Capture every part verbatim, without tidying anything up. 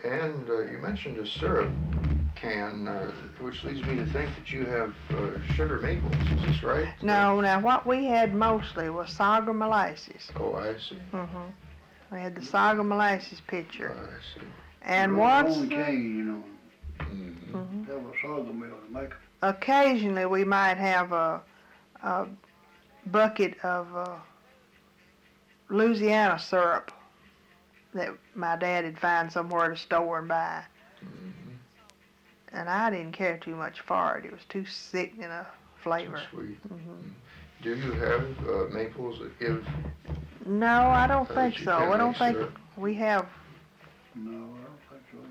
And uh, you mentioned a syrup can, uh, which leads me to think that you have uh, sugar maples. Is this right? No, now what we had mostly was sorghum molasses. Oh, I see. Mm-hmm. We had the sorghum molasses pitcher. Oh, I see. And Only once, cane, you know, Mm-hmm. mhm, that was sorghum meal to make. occasionally we might have a, a bucket of uh, Louisiana syrup that my dad had found somewhere to store and buy. Mm-hmm. And I didn't care too much for it. It was too sickening a flavor. So sweet. Mm-hmm. Do you have uh, maples that give? No, I don't uh, think that you so. can I don't make think syrup? we have. No, I don't think so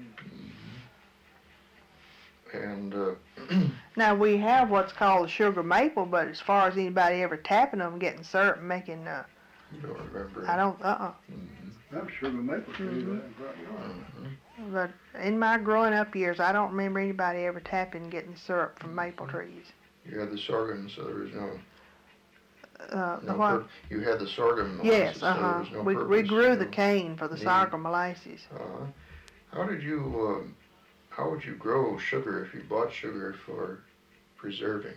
either. Mm-hmm. And uh, Now we have what's called sugar maple, but as far as anybody ever tapping them, getting syrup, and making, uh, you don't remember? I don't. Uh-uh. Mm-hmm. That's sugar maple tree Mhm. there in front yard. Mm-hmm. But in my growing up years, I don't remember anybody ever tapping and getting syrup from maple trees. You had the sorghum, so there was no Uh, the no. what? Pur- you had the sorghum molasses, Yes, so uh there huh. was no we purpose. we grew you the know. cane for the Neat. sorghum molasses. Uh, how did you? Uh, how would you grow sugar if you bought sugar for preserving?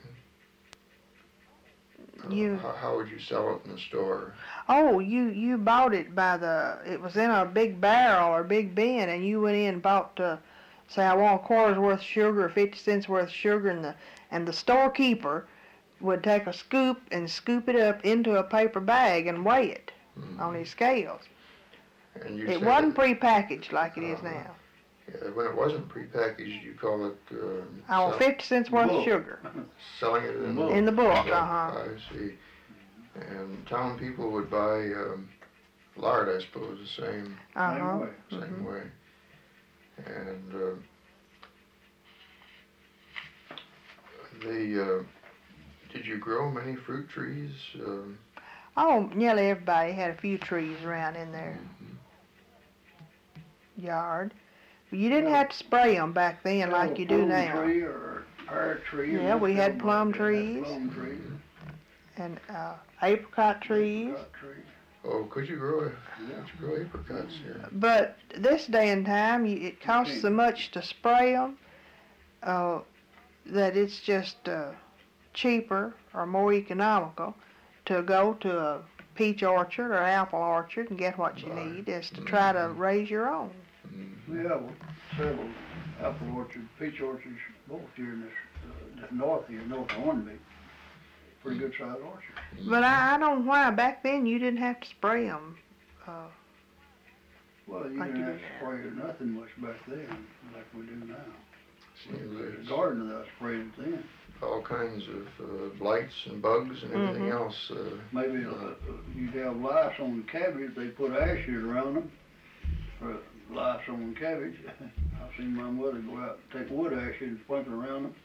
Uh, You how, how would you sell it in the store? oh you you bought it by the it was in a big barrel or big bin, and you went in and bought uh, say I want a quarter's worth of sugar or fifty cents worth of sugar, and the and the storekeeper would take a scoop and scoop it up into a paper bag and weigh it Mm. on his scales. And you It said wasn't that, prepackaged like it is Uh-huh. now. yeah, when it wasn't prepackaged, you call it uh, I want sell- fifty cents worth of Bulk. sugar selling it in Bulk. in the book. bulk. Uh huh. I see. And town people would buy um, lard, I suppose, the same Uh Same huh. way. same Mhm. way. And uh, the uh, did you grow many fruit trees? Um, Oh, nearly everybody had a few trees around in their mhm. yard. You didn't Yeah. have to spray them back then like Have a you do plum now. tree or pear tree. or Yeah, we whatever had like plum that. trees. Plum trees. And uh, apricot trees. Apricot tree. Oh, could you grow? Yeah. Could you grow apricots here? But this day and time, you, it costs so much to spray them uh, that it's just uh, cheaper or more economical to go to a peach orchard or apple orchard and get what you Right. need is to try to Mhm. raise your own. Mhm. We have several apple orchards, peach orchards, both here in this, uh, this north here, north of Hornby. Pretty good sized orchard. But I, I don't know why back then you didn't have to spray them. Uh, Well, you Like didn't you have do to now. spray nothing much back then, like we do now. Seems The there's garden that I sprayed it then. all kinds of uh, blights and bugs and everything Mhm. else. Uh, Maybe uh, uh, you'd have lice on the cabbage, they put ashes around them for lice on the cabbage. I've seen my mother go out and take wood ashes and sprinkle around them.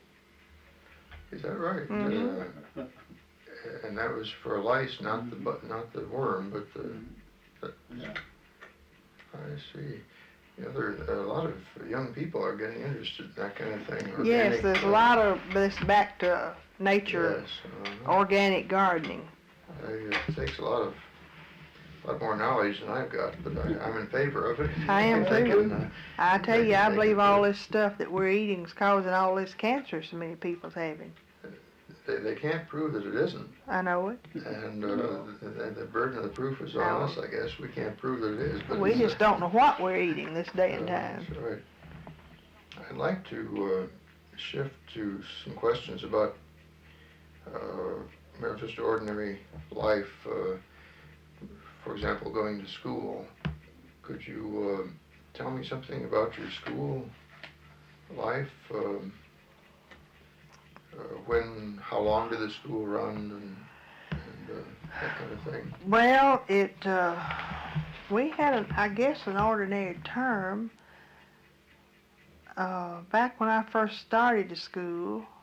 is that right? Mhm. Uh, and that was for lice, not the bu- not the worm, but the. Yeah. I see. Yeah, there a lot of young people are getting interested in that kind of thing. yes, Organic, there's a uh, lot of this back to nature, Yes, uh-huh. organic gardening. I, it takes a lot of, a lot more knowledge than I've got, but I, I'm in favor of it. I am I'm too. thinking, uh, I tell you, I Thank you, believe thank you. all this stuff that we're eating is causing all this cancer so many people's having. they, they can't prove that it isn't, I know it. and uh, the, the burden of the proof is on No. us, I guess. We can't prove that it is, but We it's, just uh, don't know what we're eating this day and uh, time. That's right. I'd like to uh, shift to some questions about uh, you know, just ordinary life. Uh, for example, going to school. Could you uh, tell me something about your school life? Um, uh, when, how long did the school run, and, and uh, that kind of thing? Well, it, uh, we had, an, I guess, an ordinary term. Uh, back when I first started to school,